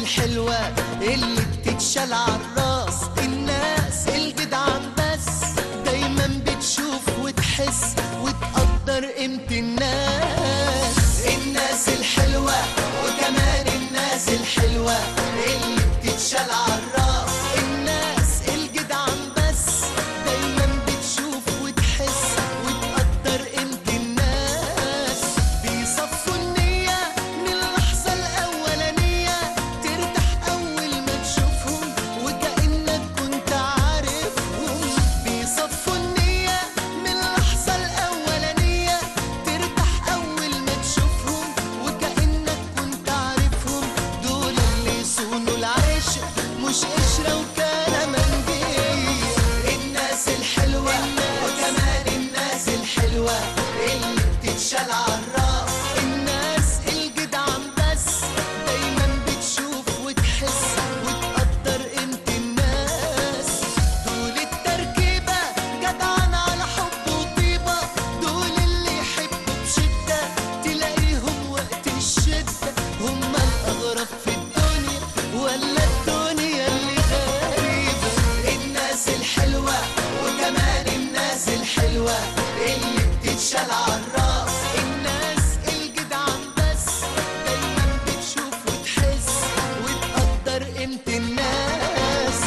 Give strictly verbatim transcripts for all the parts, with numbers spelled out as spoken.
الحلوة اللي بتتشال عالراس، الناس الجدعان بس دايما بتشوف وتحس وتقدر قيمة الناس. الناس الحلوة وكمان الناس الحلوة اللي بتتشال عالراس، الناس الجدعان بس دايما بتشوف وتحس وتقدر قيمة الناس. بيصفوا النية من اللحظة الأولانية، ترتاح أول ما تشوفهم وكأنك كنت عارفهم. بيصفوا النية من اللحظة الأولانية، ترتاح أول ما تشوفهم وكأنك كنت عارفهم. دول اللي يصونوا العشق مش قشرة وكلامنجية. الناس الحلوة وكمان الناس الحلوة اللي بتتشال عالراس، الناس الجدعان بس دايما بتشوف وتحس وتقدر قيمة الناس. دول التركيبة جدعان على حب وطيبة، دول اللي يحبوا بشدة تلاقيهم وقت الشدة هم الأغرب في الدنيا ولا الدنيا اللي غريبة. الناس الحلوة وكمان الناس الحلوة اللي بتتشال عالراس، الناس الجدعان بس دايما بتشوف وتحس وتقدر قيمة الناس.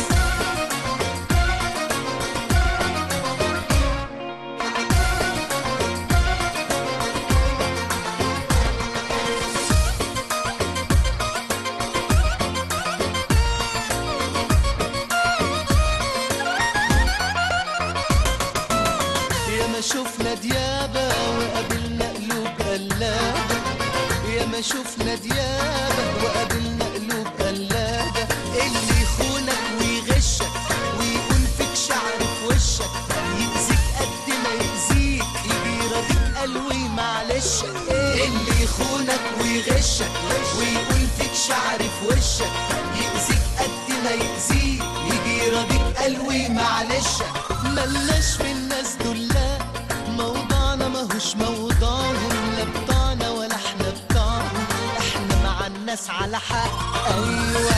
ياما شفنا ديابة وقابلنا قلوب قلابة، ياما شفنا ديابة وقابلنا قلوب قلابة. اللي يخونك ويغشك ويقول فيك شعر في وشك، يأذيك قد ما يأذيك يجي يراضيك قلبي معلش. اللي يخونك ويغشك ويقول فيك شعر في وشك، يأذيك قد ما يأذيك يجي يراضيك قلبي معلش. ملناش في الناس دول، لا موضوعنا ماهوش موضوعهم، لا بتاعنا ولا احنا بتاعهم. احنا مع الناس على حق، ايوه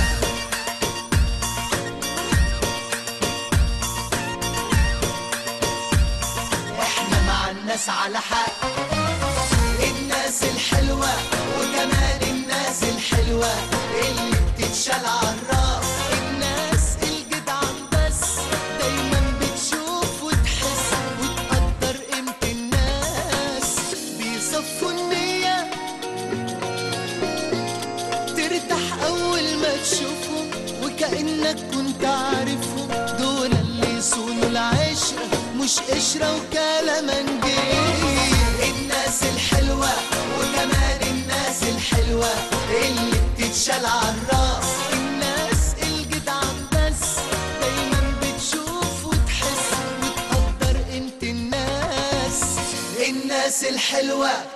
احنا مع الناس على حق. الناس الحلوة وكمان الناس الحلوة اللي بتتشال عالراس، الناس الجدعان بس دايما بتشوف وتحس وتقدر قيمة الناس. بيصفوا النية ترتاح أول ما تشوفهم وكأنك كنت عارفهم. دول اللي يصونوا العشرة مش قشرة وكلامنجية. الناس الحلوة وكمان الناس الحلوة اللي بتتشال عالراس، الناس الجدعان بس دايما بتشوف وتحس وتقدر قيمة الناس. الناس الحلوة